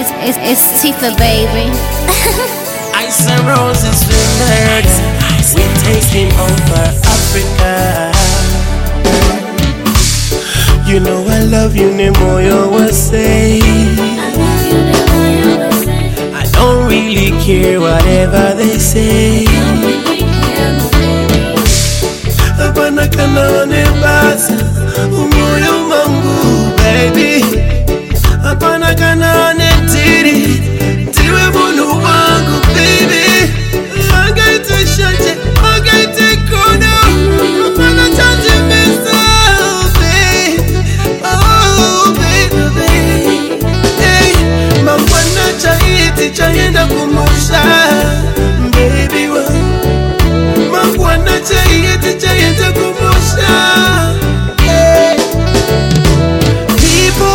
It's Tifa, baby. Ice and roses with murder. We're taking over Africa. You know I love you, Nemoyo will say. I don't really care whatever they say.